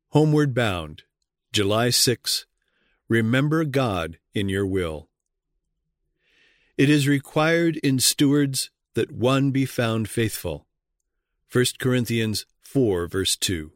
Homeward Bound, July 6. Remember God in your will. It is required in stewards that one be found faithful. 1 Corinthians 4, verse 2.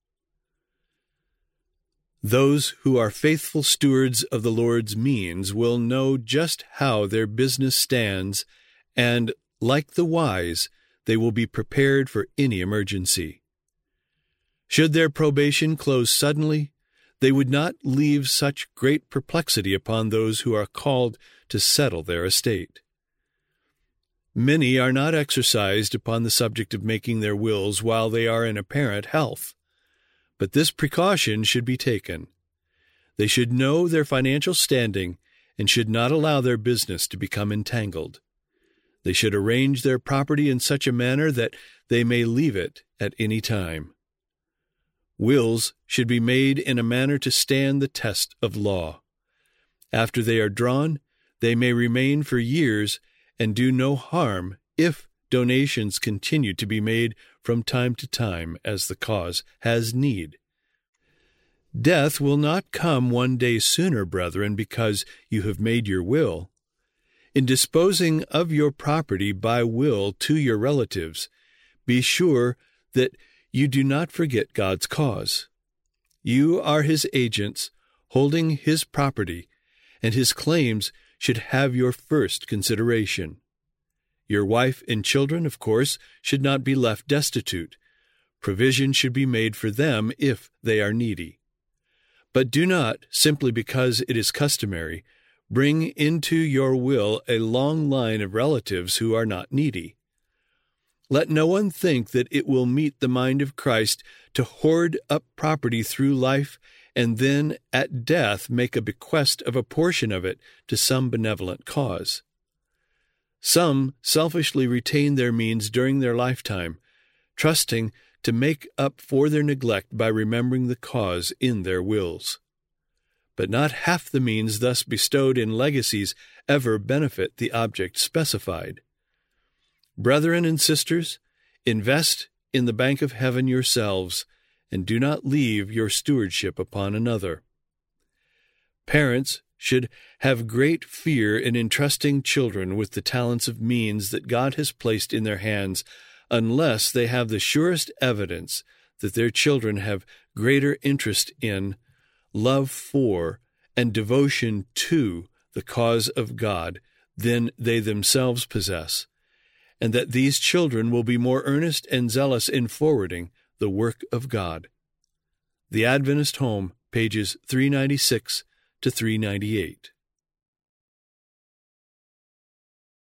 Those who are faithful stewards of the Lord's means will know just how their business stands, and, like the wise, they will be prepared for any emergency. Should their probation close suddenly, they would not leave such great perplexity upon those who are called to settle their estate. Many are not exercised upon the subject of making their wills while they are in apparent health, but this precaution should be taken. They should know their financial standing and should not allow their business to become entangled. They should arrange their property in such a manner that they may leave it at any time. Wills should be made in a manner to stand the test of law. After they are drawn, they may remain for years and do no harm if donations continue to be made from time to time as the cause has need. Death will not come one day sooner, brethren, because you have made your will. In disposing of your property by will to your relatives, be sure that you do not forget God's cause. You are His agents holding His property, and His claims should have your first consideration. Your wife and children, of course, should not be left destitute. Provision should be made for them if they are needy. But do not, simply because it is customary, bring into your will a long line of relatives who are not needy. Let no one think that it will meet the mind of Christ to hoard up property through life and then at death make a bequest of a portion of it to some benevolent cause. Some selfishly retain their means during their lifetime, trusting to make up for their neglect by remembering the cause in their wills. But not half the means thus bestowed in legacies ever benefit the object specified. Brethren and sisters, invest in the bank of heaven yourselves, and do not leave your stewardship upon another. Parents should have great fear in entrusting children with the talents of means that God has placed in their hands, unless they have the surest evidence that their children have greater interest in, love for, and devotion to the cause of God than they themselves possess, and that these children will be more earnest and zealous in forwarding the work of God. The Adventist Home, pages 396 to 398.